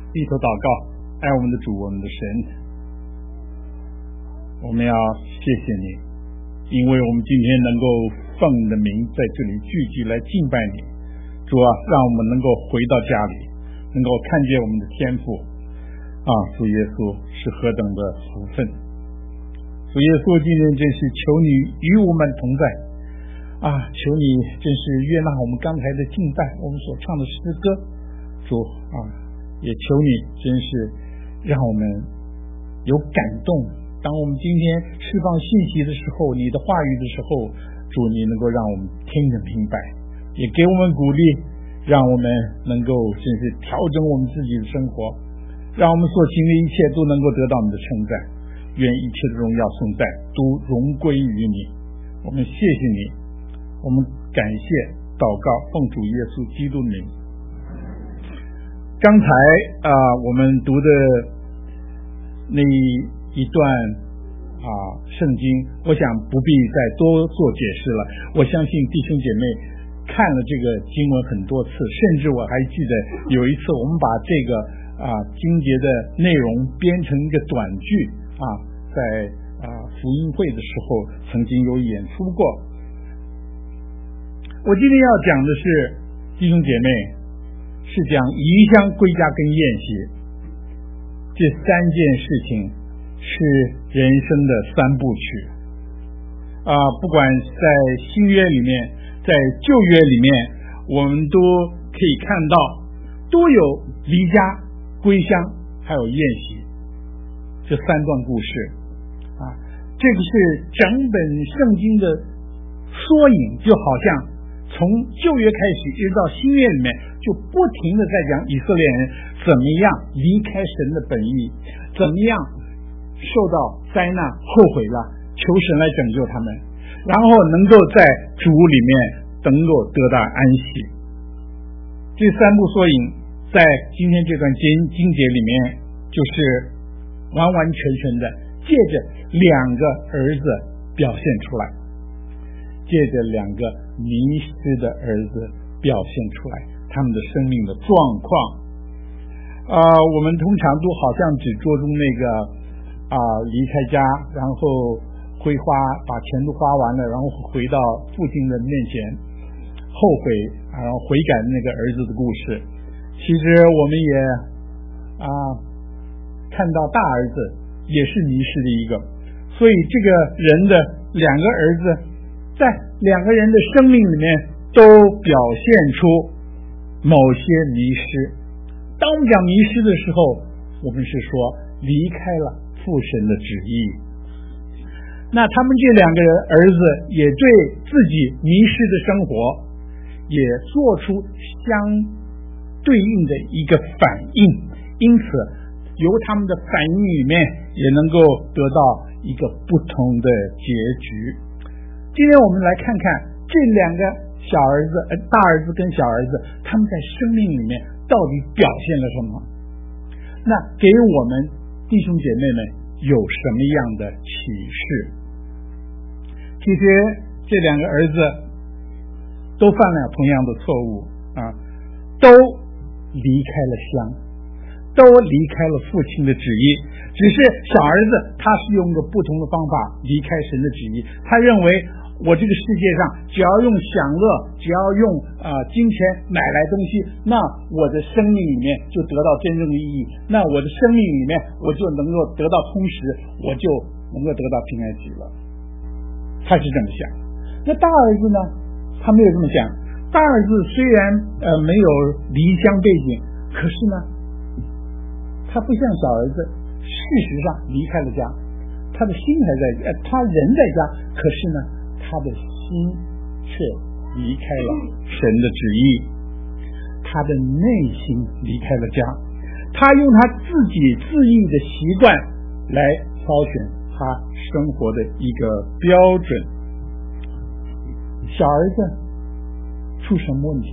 低头祷告，爱我们的主，我们的神，我们要谢谢你，因为我们今天能够奉你的名在这里聚集来敬拜你。主啊，让我们能够回到家里，能够看见我们的天父啊，主耶稣是何等的福分。主耶稣，今天真是求你与我们同在啊，求你真是悦纳我们刚才的敬拜，我们所唱的诗歌。主啊，也求你真是让我们有感动，当我们今天释放信息的时候，你的话语的时候，主你能够让我们听得明白，也给我们鼓励，让我们能够真是调整我们自己的生活，让我们所行的一切都能够得到你的称赞。愿一切的荣耀颂赞都荣归于你。我们谢谢你，我们感谢祷告，奉主耶稣基督的名。刚才我们读的那一段圣经，我想不必再多做解释了。我相信弟兄姐妹看了这个经文很多次，甚至我还记得有一次我们把这个经节的内容编成一个短剧在福音会的时候曾经有演出过。我今天要讲的是，弟兄姐妹，是讲移乡归家跟宴席这三件事情，是人生的三部曲不管在新约里面，在旧约里面，我们都可以看到都有离家归乡还有宴席这三段故事这个是整本圣经的缩影，就好像从旧约开始一直到新约里面，就不停的在讲以色列人怎么样离开神的本意，怎么样受到灾难后悔了，求神来拯救他们，然后能够在主里面能够得到安息。这三部缩影在今天这段经节里面，就是完完全全的借着两个儿子表现出来，借着两个迷失的儿子表现出来他们的生命的状况我们通常都好像只着重那个离开家，然后挥花把钱都花完了，然后回到父亲的面前后悔然后悔改的那个儿子的故事。其实我们也看到大儿子也是迷失的一个，所以这个人的两个儿子在两个人的生命里面都表现出某些迷失。当我们讲迷失的时候，我们是说离开了父神的旨意。那他们这两个人儿子也对自己迷失的生活也做出相对应的一个反应，因此由他们的反应里面也能够得到一个不同的结局。今天我们来看看这两个小儿子大儿子跟小儿子他们在生命里面到底表现了什么，那给我们弟兄姐妹们有什么样的启示。其实这两个儿子都犯了同样的错误都离开了乡，都离开了父亲的旨意，只是小儿子他是用个不同的方法离开神的旨意。他认为我这个世界上只要用享乐，只要用金钱买来东西，那我的生命里面就得到真正的意义，那我的生命里面我就能够得到充实，我就能够得到平安喜乐。他是这么想。那大儿子呢，他没有这么想。大儿子虽然没有离乡背景，可是呢他不像小儿子事实上离开了家，他的心还在他人在家，可是呢他的心却离开了神的旨意，他的内心离开了家，他用他自己自意的习惯来挑选他生活的一个标准。小儿子出什么问题？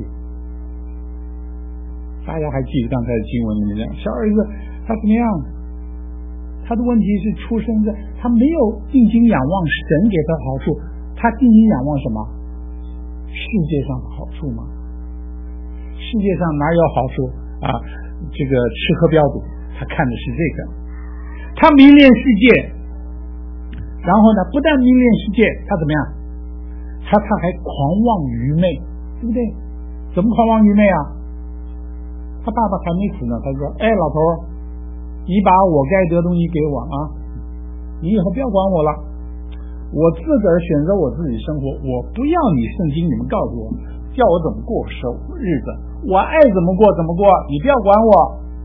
大家还记得刚才的经文里面讲，小儿子他怎么样？他的问题是出生在他没有定睛仰望神给他好处，他定睛仰望什么？世界上的好处吗？世界上哪有好处这个吃喝嫖赌，他看的是这个，他迷恋世界，然后呢，不但迷恋世界，他怎么样？他还狂妄愚昧，对不对？怎么狂妄愚昧啊？他爸爸还没死呢，他说：“哎，老头，你把我该得的东西给我啊，你以后不要管我了，我自个儿选择我自己生活，我不要你圣经你们告诉我，叫我怎么过日子，我爱怎么过怎么过，你不要管我。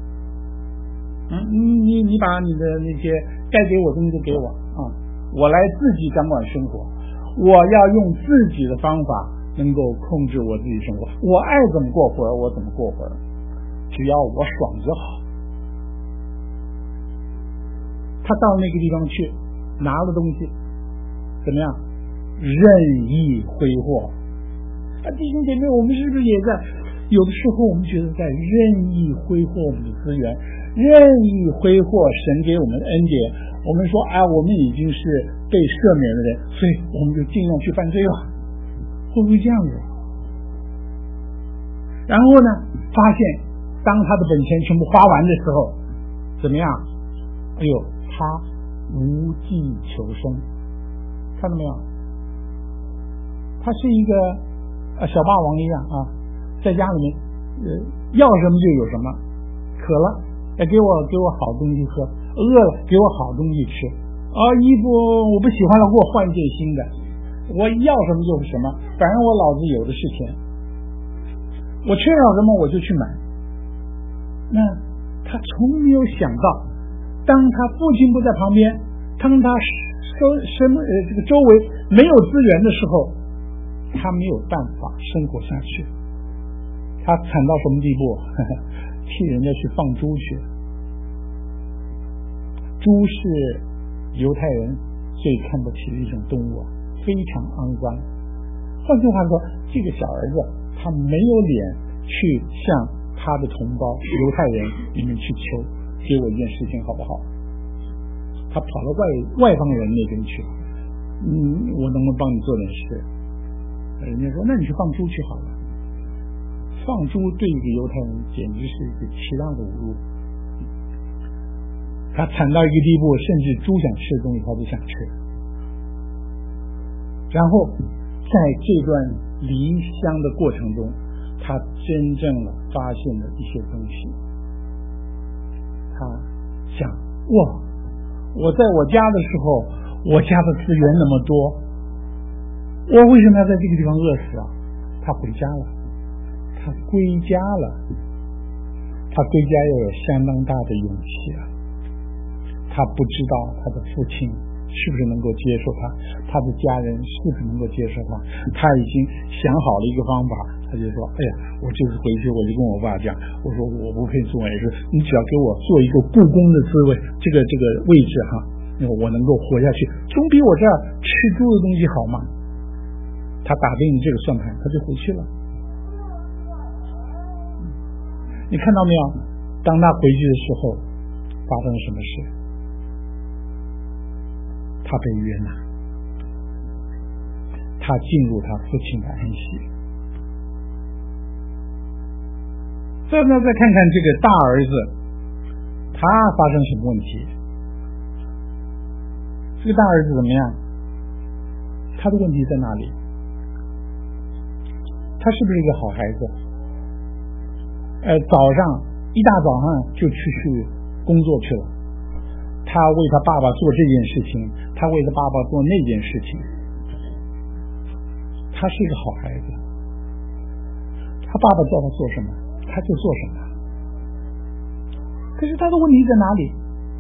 你把你的那些该给我的东西给我啊，我来自己掌管生活，我要用自己的方法能够控制我自己生活，我爱怎么过活我怎么过活，只要我爽就好。”他到那个地方去拿了东西，怎么样？任意挥霍。弟兄姐妹，我们是不是也在有的时候我们觉得在任意挥霍我们的资源，任意挥霍神给我们的恩典？我们说我们已经是被赦免的人，所以我们就尽量去犯罪了，会不会这样子？然后呢，发现当他的本钱全部花完的时候，怎么样？哎呦，他无计求生，看到没有？他是一个小霸王一样啊，在家里面要什么就有什么，渴了给我好东西喝，饿了给我好东西吃，衣服我不喜欢了，给我换一件新的，我要什么就是什么，反正我老子有的是钱，我缺少什么我就去买。那他从没有想到，当他父亲不在旁边，当他这个周围没有资源的时候，他没有办法生活下去。他惨到什么地步？替人家去放猪去。猪是犹太人最看不起的一种动物，非常肮脏。换句话说，这个小儿子他没有脸去向他的同胞犹太人里面去求，给我一件事情好不好？他跑到外邦人那边去，我能不能帮你做点事？人家说那你去放猪去好了。放猪对一个犹太人简直是一个极大的侮辱。他惨到一个地步，甚至猪想吃的东西他都想吃。然后在这段离乡的过程中，他真正的发现了一些东西。他想，我在我家的时候，我家的资源那么多，我为什么要在这个地方饿死啊？他回家了，他归家了，他归家要有相当大的勇气啊。他不知道他的父亲是不是能够接受他的家人是不是能够接受他，他已经想好了一个方法，他就说，我就是回去我就跟我爸讲，我说我不配做也是，你只要给我做一个故宫的滋味，这个位置哈，我能够活下去，总比我这儿吃猪的东西好嘛。他打定这个算盘，他就回去了。你看到没有？当他回去的时候，发生了什么事？他被约拿，他进入他父亲的安息。再看看这个大儿子，他发生什么问题？这个大儿子怎么样？他的问题在哪里？他是不是一个好孩子？一大早上就去工作去了。他为他爸爸做这件事情，他为他爸爸做那件事情。他是一个好孩子，他爸爸叫他做什么，他就做什么。可是他的问题在哪里？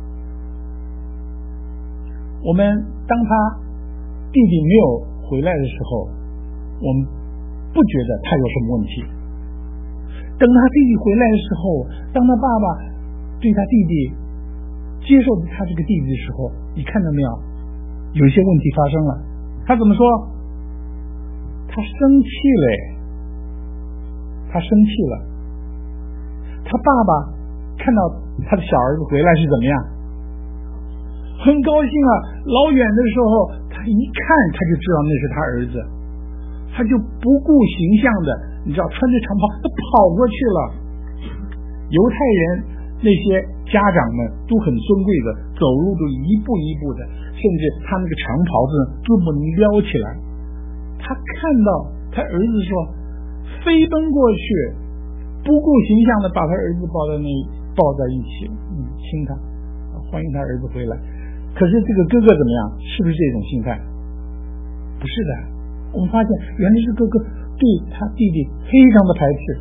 我们当他弟弟没有回来的时候，我们不觉得他有什么问题。等他弟弟回来的时候，当他爸爸对他弟弟接受他这个弟弟的时候，你看到没有？有一些问题发生了。他怎么说？他生气了，他生气了。他爸爸看到他的小儿子回来是怎么样？很高兴啊！老远的时候，他一看他就知道那是他儿子，他就不顾形象的，你知道，穿着长袍，他跑过去了。 犹太人那些家长们都很尊贵的，走路都一步一步的，甚至他那个长袍子都不能撩起来。他看到他儿子说，飞奔过去，不顾形象的把他儿子抱在一起，亲他，欢迎他儿子回来。可是这个哥哥怎么样？是不是这种心态？不是的，我们发现原来是哥哥对他弟弟非常的排斥。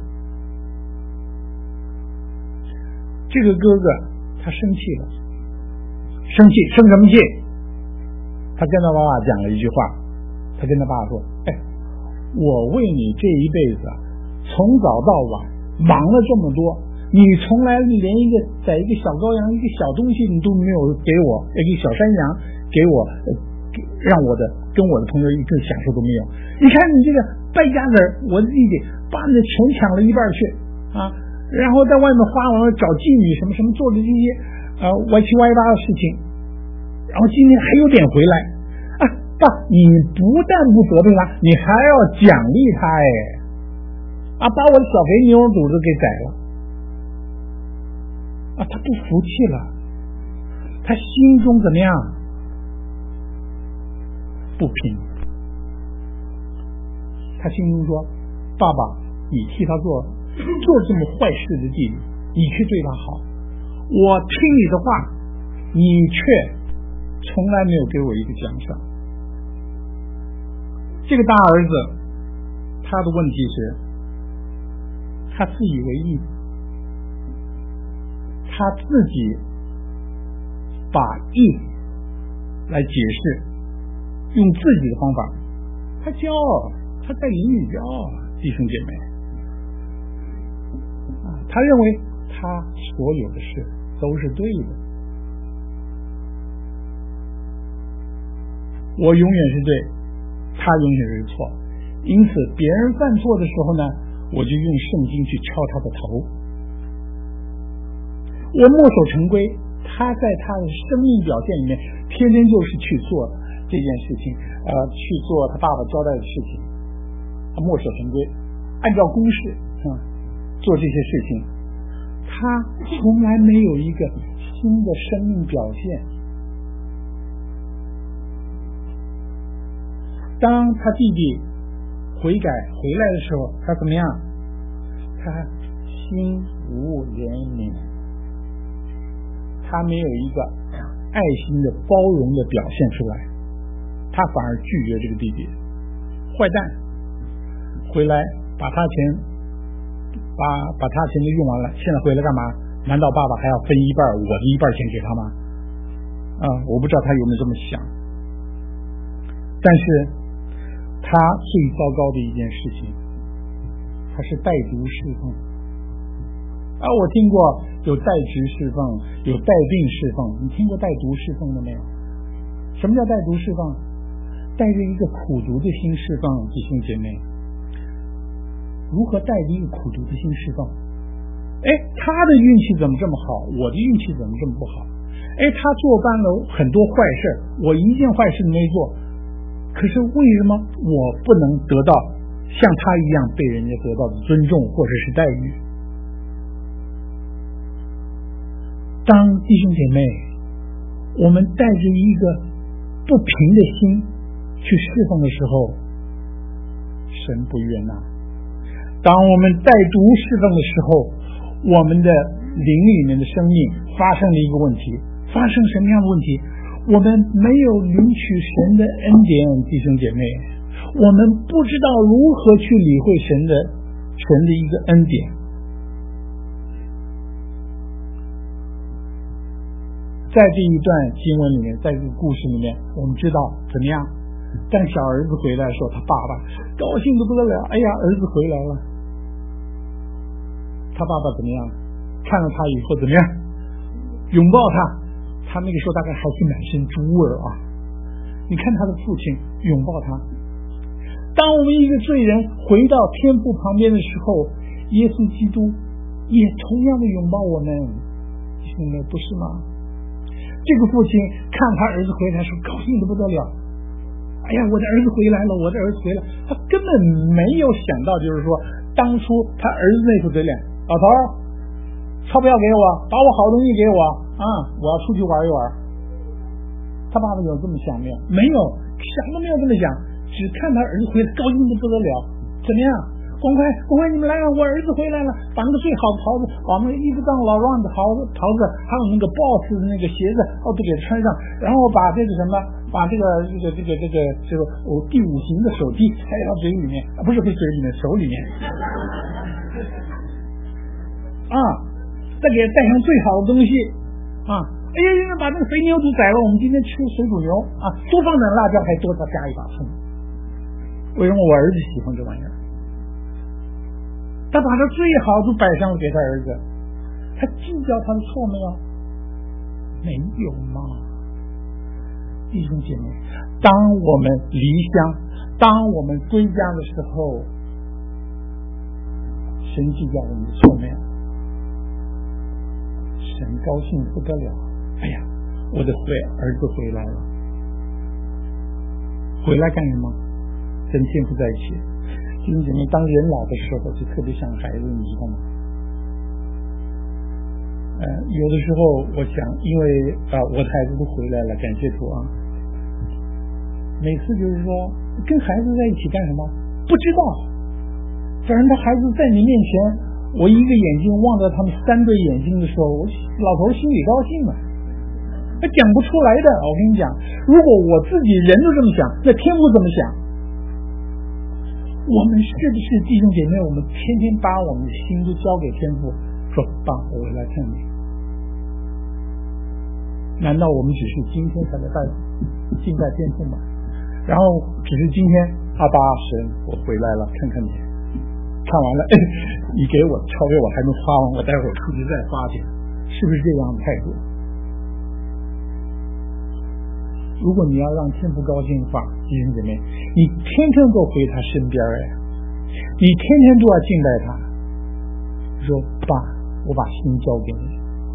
这个哥哥他生气了，生什么气？他跟他爸爸讲了一句话，他跟他爸爸说：“我为你这一辈子从早到晚忙了这么多，你从来连一个小羔羊、一个小东西你都没有给我，一个小山羊给我，让我跟我的朋友一个享受都没有。你看你这个败家子，我的弟弟把你的钱抢了一半去啊！然后在外面花完了找妓女什么做的这些歪七歪八的事情，然后今天还有点回来啊！爸，你不但不责备他，你还要奖励他把我的小肥牛肚子给宰了他不服气了，他心中怎么样？不平。他心中说：爸爸，你替他做这么坏事的弟弟，你却对他好，我听你的话，你却从来没有给我一个奖赏。这个大儿子他的问题是，他自以为意，他自己把义来解释，用自己的方法，他骄傲，他在言语骄傲，弟兄姐妹，他认为他所有的事都是对的，我永远是对，他永远是错，因此别人犯错的时候呢，我就用圣经去敲他的头，我墨守成规，他在他的生命表现里面天天就是去做这件事情，去做他爸爸交代的事情，他墨守成规，按照公式做这些事情，他从来没有一个新的生命表现。当他弟弟悔改回来的时候，他怎么样？他心无怜悯，他没有一个爱心的包容的表现出来，他反而拒绝这个弟弟，坏蛋回来把他钱都用完了，现在回来干嘛？难道爸爸还要分一半我的一半钱给他吗？我不知道他有没有这么想。但是他最糟糕的一件事情，他是带毒侍奉。我听过有带职侍奉，有带病侍奉，你听过带毒侍奉的没有？什么叫带毒侍奉？带着一个苦毒的心侍奉，弟兄姐妹。如何带着一个苦毒的心侍奉？他的运气怎么这么好？我的运气怎么这么不好？他做办了很多坏事，我一件坏事都没做，可是为什么我不能得到像他一样被人家得到的尊重或者是待遇？当弟兄姐妹，我们带着一个不平的心去侍奉的时候，神不悦纳。当我们带毒侍奉的时候，我们的灵里面的生命发生了一个问题，发生什么样的问题？我们没有领取神的恩典，弟兄姐妹，我们不知道如何去理会神的一个恩典。在这一段经文里面，在这个故事里面，我们知道怎么样？当小儿子回来的时候，他爸爸高兴得不得了，儿子回来了。他爸爸怎么样？看到他以后怎么样？拥抱他。他那个时候大概还是满身猪味你看他的父亲拥抱他。当我们一个罪人回到天父旁边的时候，耶稣基督也同样的拥抱我们，弟兄们，不是吗？这个父亲看他儿子回来说高兴得不得了，我的儿子回来了，我的儿子回来，他根本没有想到，就是说当初他儿子那副嘴脸，老头钞票给我，把我好东西给我啊，我要出去玩一玩。他爸爸有这么想没有？没有，想都没有这么想，只看他儿子回来高兴的不得了。怎么样？赶快你们来啊！我儿子回来了，把那个最好的袍子，把那个一不当老乱的袍子，还有那个 boss 的那个鞋子，都给他穿上，然后把这个什么，把这个第五行的手臂塞到嘴里面，不是嘴里面，手里面，啊，再给他带上最好的东西，啊，哎呀，把那个肥牛肚宰了，我们今天吃水煮牛啊，多放点辣椒，还多加一把葱。为什么我儿子喜欢这玩意儿？他把他最好都摆上了给他儿子，他计较他的错没有？没有嘛。弟兄姐妹，当我们离乡，当我们归家的时候，神计较我们的错没有？神高兴不得了，哎呀，我的儿子回来了，回来干什么？跟天父在一起。弟兄姐妹，当人老的时候就特别像孩子，你知道吗？有的时候我想，因为我的孩子都回来了，感谢主啊。每次就是说跟孩子在一起干什么？不知道，反正他孩子在你面前，我一个眼睛望着他们3对眼睛的时候，老头心里高兴了。他讲不出来的，我跟你讲，如果我自己人都这么想，那天父怎么想？我们是不是弟兄姐妹？我们天天把我们的心都交给天父，说爸，我回来看你。难道我们只是今天才来敬拜天父吗？然后只是今天阿爸神，我回来了，看看你，看完了，你给我钞票，我还能花完，我待会儿出去再花去，是不是这样的态度？如果你要让天父高兴的话，弟兄姐妹，你天天都回他身边你天天都要敬拜他，说爸，我把心交给你，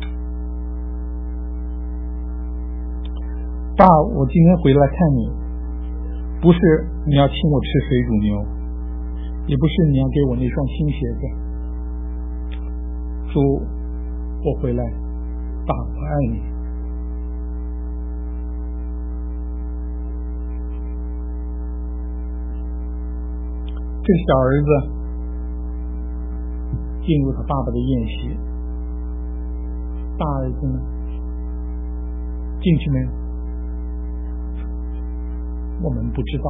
爸，我今天回来看你，不是你要请我吃水煮牛，也不是你要给我那双新鞋子，主，我回来，爸，我爱你。这个小儿子进入他爸爸的宴席，大儿子呢进去没有？我们不知道。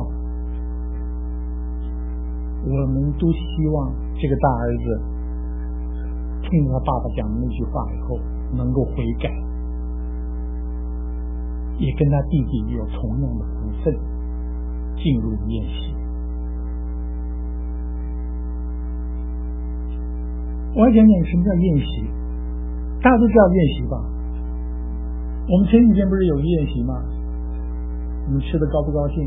我们都希望这个大儿子听他爸爸讲的那句话以后能够悔改，也跟他弟弟有同样的福分进入宴席。我要讲讲什么叫宴席，大家都知道宴席吧？我们前几天不是有个宴席吗？你吃的高不高兴？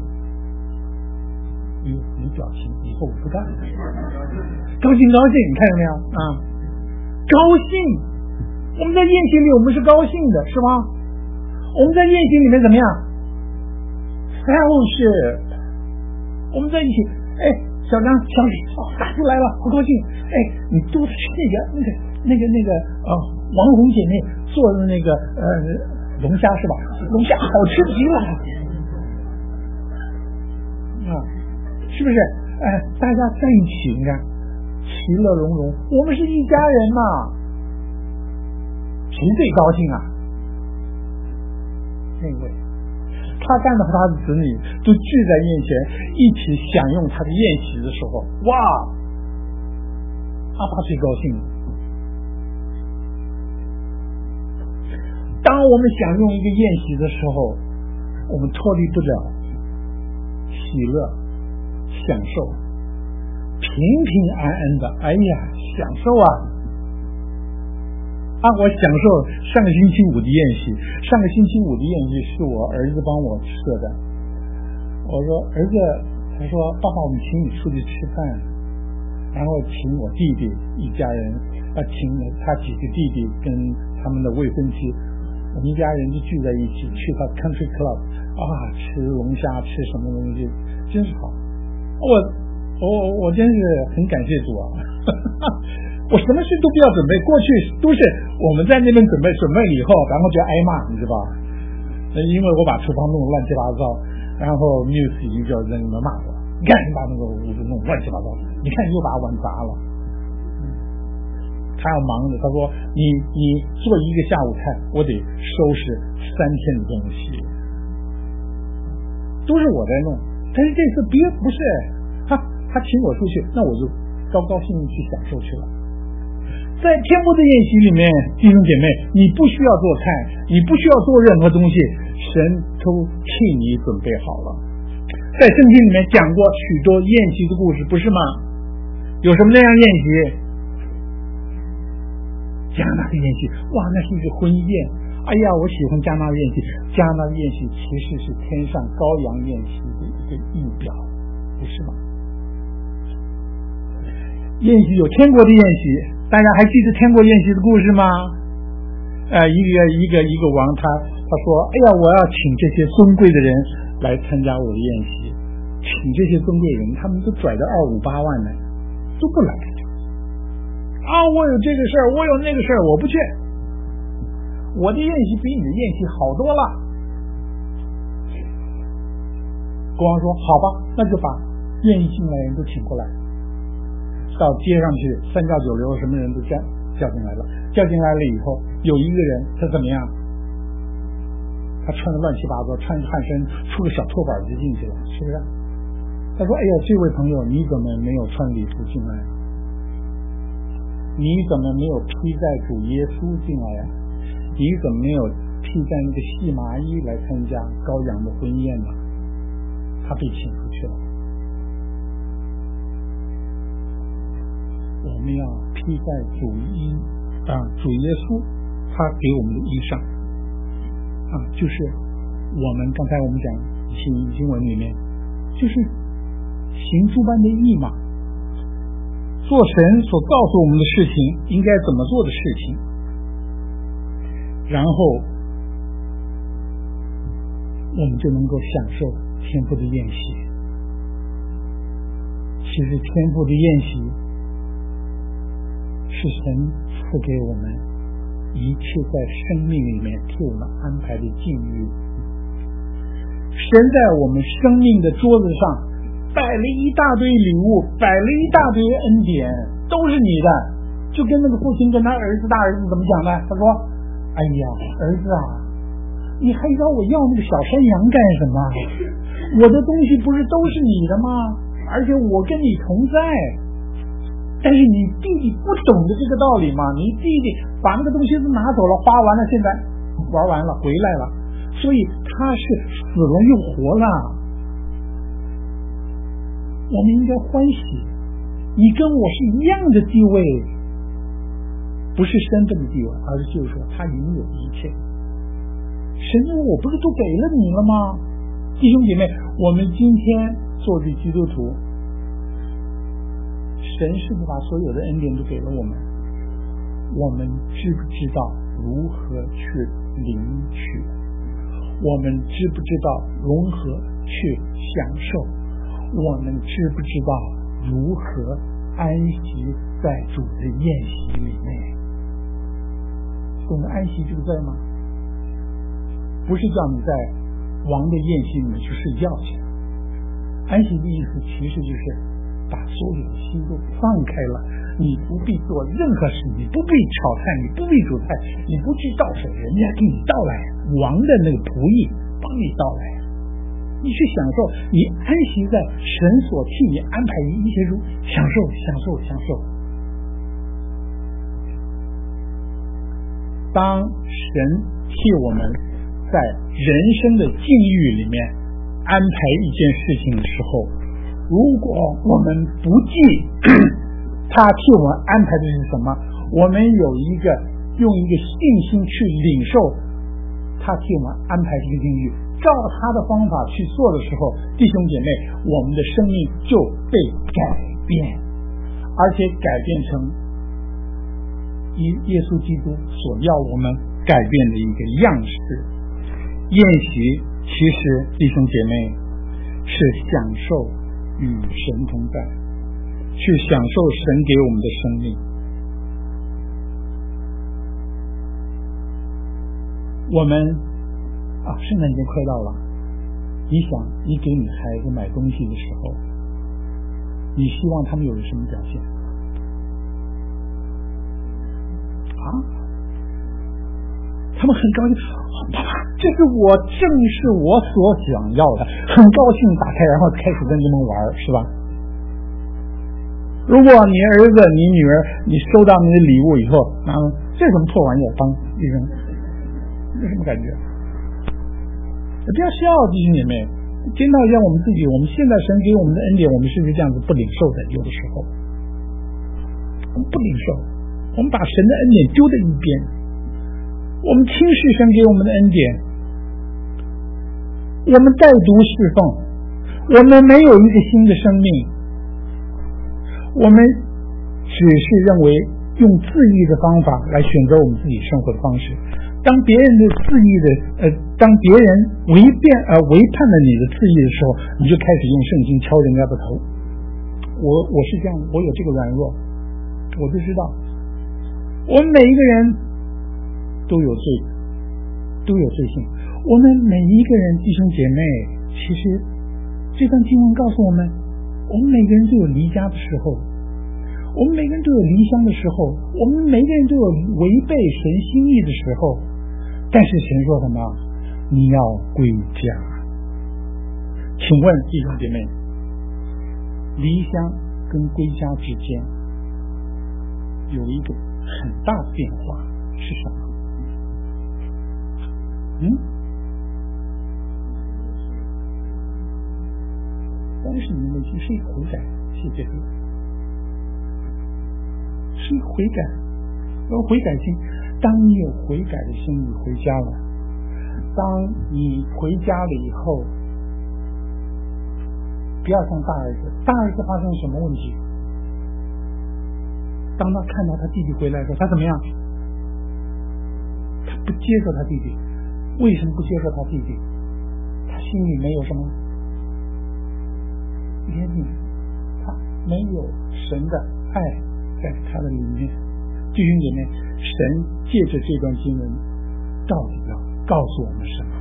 没表情，以后我不干了。高兴，你看到没有啊？高兴，我们在宴席里我们是高兴的，是吧？我们在宴席里面怎么样 ？fellowship， 我们在一起，小张、小李，大叔来了，好高兴！你多吃那个王红姐妹做的那个龙虾是吧？龙虾好吃极了啊！是不是？大家在一起，你看，其乐融融，我们是一家人嘛，谁最高兴啊？那位。他看到他的子女都聚在面前一起享用他的宴席的时候，哇，阿爸最高兴了。当我们享用一个宴席的时候，我们脱离不了喜乐、享受，平平安安的，哎呀，享受啊！我享受上个星期五的宴席。上个星期五的宴席是我儿子帮我设的。我说儿子，他说爸爸，我们请你出去吃饭，然后请我弟弟一家人，请了他几个弟弟跟他们的未婚妻，我们一家人就聚在一起去到 country club 吃龙虾，吃什么东西，真是好。我真是很感谢主啊！ 我什么事都不要准备，过去都是我们在那边准备以后，然后就挨骂，你知道吧？因为我把厨房弄乱七八糟，然后 Muse 已经就在那边骂我，你看你把那个屋子弄乱七八糟，你看你又把碗砸了。他要忙的，他说你做一个下午菜，我得收拾3天的东西，都是我在弄。但是这次不是他请我出去，那我就高高兴兴去享受去了。在天父的宴席里面，弟兄姐妹，你不需要做菜，你不需要做任何东西，神都替你准备好了。在圣经里面讲过许多宴席的故事，不是吗？有什么那样宴席？加纳的宴席，哇，那是一个婚宴。哎呀，我喜欢加纳宴席。加纳宴席其实是天上羔羊宴席的一个预表，不是吗？宴席有天国的宴席，大家还记得天国宴席的故事吗？一个王他说，哎呀，我要请这些尊贵的人来参加我的宴席，请这些尊贵人，他们都拽着2、5、8万呢，都不来。我有这个事儿，我有那个事儿，我不去。我的宴席比你的宴席好多了。国王说，好吧，那就把愿意进来的人都请过来。到街上去，3教9流什么人都叫进来了。叫进来了以后，有一个人他怎么样？他穿的乱七八糟，穿着汗衫，出个小拖板就进去了，是不是？他说，哎呀，这位朋友，你怎么没有穿礼服进来？你怎么没有披在主耶稣进来呀？你怎么没有披在那个细麻衣来参加羔羊的婚宴呢？他被请出去了。我们要披在主耶稣他给我们的衣裳就是我们刚才我们讲经文里面，就是行诸般的义嘛，做神所告诉我们的事情应该怎么做的事情，然后我们就能够享受天父的宴席。其实天父的宴席是神赐给我们一切在生命里面替我们安排的境遇。神在我们生命的桌子上摆了一大堆礼物，摆了一大堆恩典，都是你的。就跟那个父亲跟他大儿子怎么讲呢？他说，哎呀，儿子啊，你还要我要那个小山羊干什么？我的东西不是都是你的吗？而且我跟你同在。但是你弟弟不懂得这个道理嘛，你弟弟把那个东西都拿走了，花完了，现在玩完了回来了，所以他是死了又活了。我们应该欢喜，你跟我是一样的地位，不是身份的地位，而是就是说他拥有一切。神说我不是都给了你了吗？弟兄姐妹，我们今天做的基督徒，神是不是把所有的恩典都给了我们？我们知不知道如何去领取？我们知不知道如何去享受？我们知不知道如何安息在主的宴席里面？懂得安息这个字吗？不是叫你在王的宴席里面去睡觉去。安息的意思其实就是把所有的心都放开了，你不必做任何事，你不必炒菜，你不必煮菜，你不去倒水，人家给你倒来，王的那个仆役帮你倒来，你去享受，你安息在神所替你安排的一切中，享受。当神替我们在人生的境遇里面安排一件事情的时候，如果我们不记他替我们安排的是什么，我们用一个信心去领受他替我们安排这个境遇，照他的方法去做的时候，弟兄姐妹，我们的生命就被改变，而且改变成耶稣基督所要我们改变的一个样式。宴席其实弟兄姐妹是享受与神同在，去享受神给我们的生命。 我们圣诞节快到了，你想你给你孩子买东西的时候，你希望他们有什么表现？他们很高兴，爸爸，这是正是我所想要的，很高兴打开，然后开始跟你们玩，是吧？如果你儿子、你女儿，你收到你的礼物以后，这什么破玩意儿，当一扔，有什么感觉？不要笑，弟兄姐妹，检讨一下我们自己，我们现在神给我们的恩典，我们是不是这样子不领受的？有的时候我们不领受，我们把神的恩典丢在一边，我们轻视神给我们的恩典，我们带读侍奉，我们没有一个新的生命，我们只是认为用自义的方法来选择我们自己生活的方式。当别人的自义的当别人违叛了你的自义的时候，你就开始用圣经敲人家的头。我是这样，我有这个软弱，我就知道，我们每一个人都有罪，都有罪性。我们每一个人弟兄姐妹，其实这段经文告诉我们，我们每个人都有离家的时候，我们每个人都有离乡的时候，我们每个人都有违背神心意的时候。但是神说什么？你要归家。请问弟兄姐妹，离乡跟归家之间有一个很大的变化是什么？但是你们内心是一个悔改，谢谢主，是一个悔改，有悔改心。当你有悔改的心，你回家了。当你回家了以后，不要像大儿子发生什么问题？当他看到他弟弟回来的时候，他怎么样？他不接受他弟弟。为什么不接受他弟弟？他心里没有什么怜悯，他没有神的爱在他的里面。弟兄姐妹，神借着这段经文到底要告诉我们什么？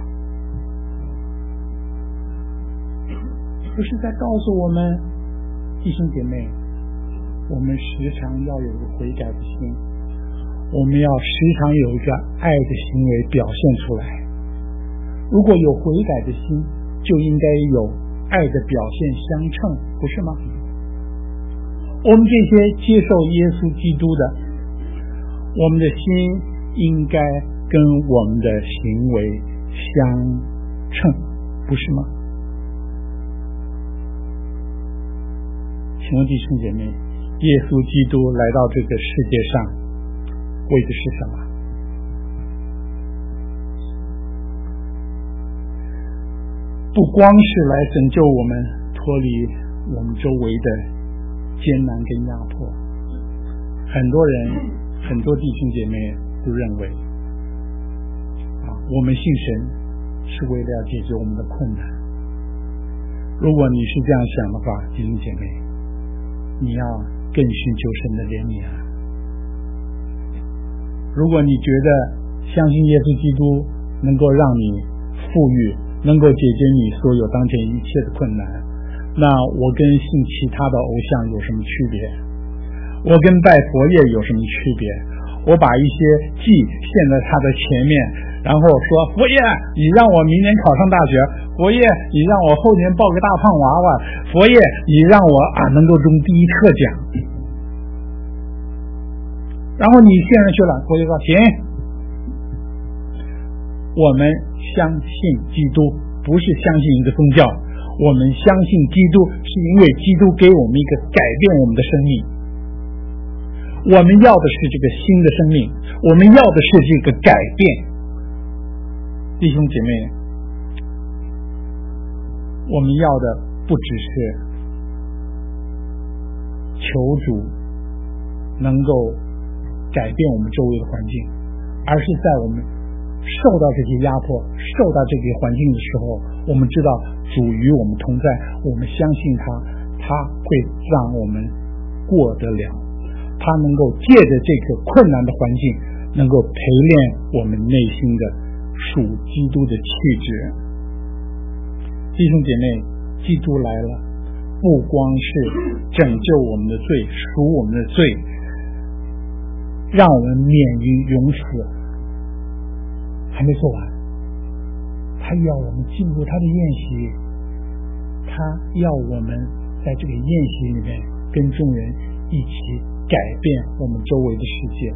不是在告诉我们，弟兄姐妹，我们时常要有一个悔改的心，我们要时常有一个爱的行为表现出来。如果有悔改的心，就应该有爱的表现相称，不是吗？我们这些接受耶稣基督的，我们的心应该跟我们的行为相称，不是吗？请问弟兄姐妹，耶稣基督来到这个世界上为的是什么？不光是来拯救我们脱离我们周围的艰难跟压迫，很多人很多弟兄姐妹都认为我们信神是为了要解决我们的困难。如果你是这样想的话，弟兄姐妹，你要更寻求神的怜悯啊。如果你觉得相信耶稣基督能够让你富裕，能够解决你所有当前一切的困难，那我跟信其他的偶像有什么区别？我跟拜佛爷有什么区别？我把一些祭献在他的前面，然后说佛爷，你让我明年考上大学，佛爷，你让我后年抱个大胖娃娃，佛爷，你让我能够中第一特奖。然后你献上去了，佛爷说行。我们相信基督，不是相信一个宗教，我们相信基督是因为基督给我们一个改变我们的生命。我们要的是这个新的生命，我们要的是这个改变。弟兄姐妹，我们要的不只是求主能够改变我们周围的环境，而是在我们受到这些压迫，受到这个环境的时候，我们知道主与我们同在，我们相信他会让我们过得了，他能够借着这个困难的环境，能够陪练我们内心的属基督的气质。弟兄姐妹，基督来了，不光是拯救我们的罪，赎我们的罪，让我们免于永死，还没做完，他要我们进入他的宴席，他要我们在这个宴席里面跟众人一起改变我们周围的世界。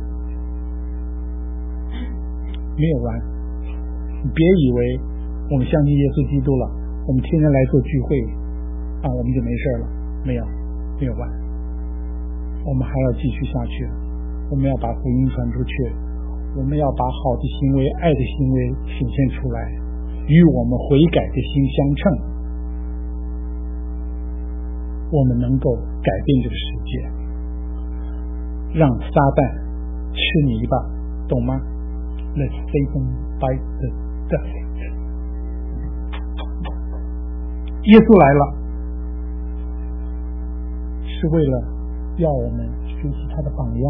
没有完，你别以为我们相信耶稣基督了，我们天天来做聚会我们就没事了，没有完，我们还要继续下去，我们要把福音传出去，我们要把好的行为、爱的行为显现出来，与我们悔改的心相称，我们能够改变这个世界，让撒旦吃你一半，懂吗？Let Satan bite the dust。 耶稣来了，是为了要我们学习他的榜样。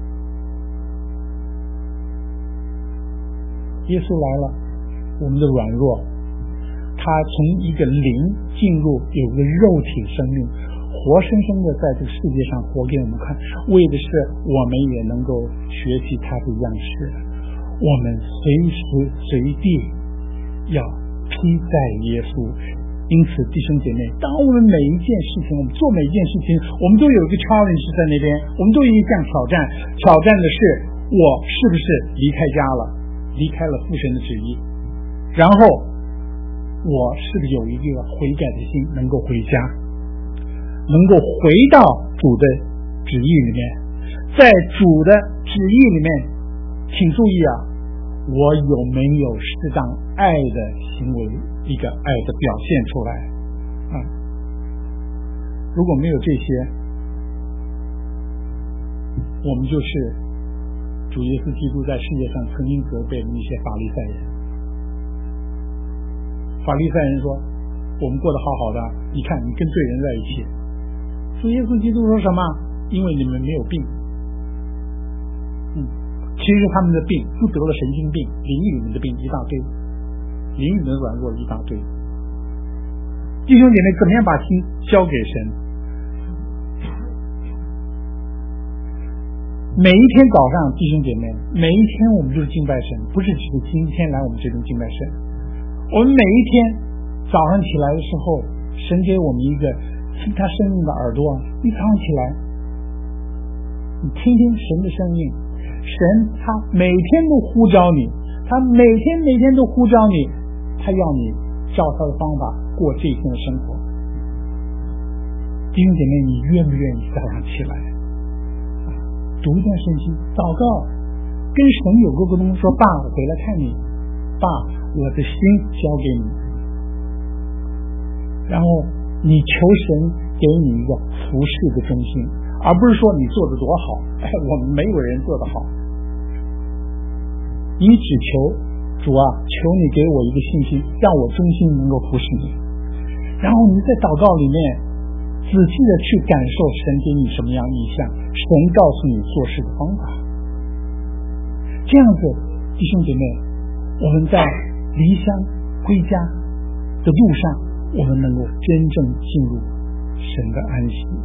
耶稣来了，我们的软弱，他从一个灵进入有个肉体生命，活生生的在这个世界上活给我们看，为的是我们也能够学习他的样式。我们随时随地要披戴耶稣。因此弟兄姐妹，当我们每一件事情，我们做每一件事情，我们都有一个 challenge 在那边，我们都有一项挑战，挑战的是我是不是离开家了，离开了父神的旨意，然后我是不是有一个悔改的心，能够回家，能够回到主的旨意里面，在主的旨意里面，请注意我有没有适当爱的行为，一个爱的表现出来如果没有这些，我们就是主耶稣基督在世界上曾经责备的那些法利赛人。法利赛人说，我们过得好好的，你看你跟罪人在一起。主耶稣基督说什么？因为你们没有病。其实他们的病都得了神经病，灵里面的病一大堆，灵里面的软弱一大堆。弟兄姐妹，怎么样把心交给神？每一天早上，弟兄姐妹，每一天我们就是敬拜神，不是只是今天来我们这边敬拜神。我们每一天早上起来的时候，神给我们一个听他声音的耳朵，你早上起来，你听听神的声音。神他每天都呼召你，他每天都呼召你，他要你照他的方法过这一天的生活。弟兄姐妹，你愿不愿意早上起来读一段圣经，祷告，跟神有个沟通，说爸，我回来看你，爸，我的心交给你，然后你求神给你一个服侍的中心，而不是说你做的多好，我们没有人做得好。你只求主啊，求你给我一个信心，让我忠心能够服侍你。然后你在祷告里面仔细的去感受神给你什么样意象，神告诉你做事的方法。这样子，弟兄姐妹，我们在离乡归家的路上，我们能够真正进入神的安息。